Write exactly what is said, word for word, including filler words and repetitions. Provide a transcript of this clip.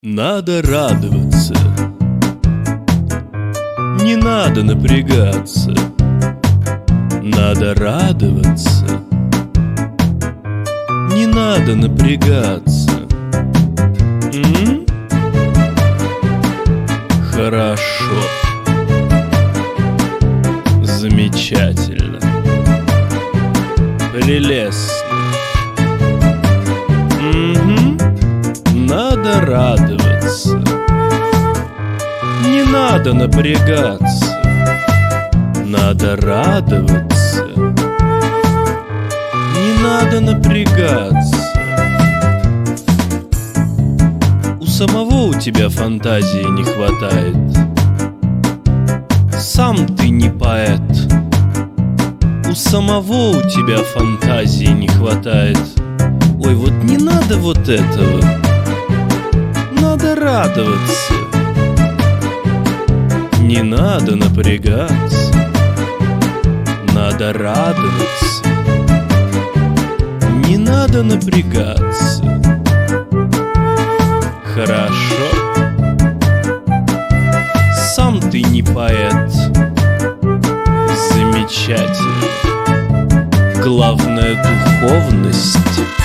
Надо радоваться, не надо напрягаться. Надо радоваться, не надо напрягаться. М? Хорошо, замечательно, прелестно. Угу. Надо радоваться, не надо напрягаться. Надо радоваться, не надо напрягаться. У самого у тебя фантазии не хватает. Сам ты не поэт. У самого у тебя фантазии не хватает. Ой, вот не надо вот этого. Надо радоваться, не надо напрягаться. Надо радоваться, не надо напрягаться. Хорошо, сам ты не поэт. Замечательно. Главное — духовность.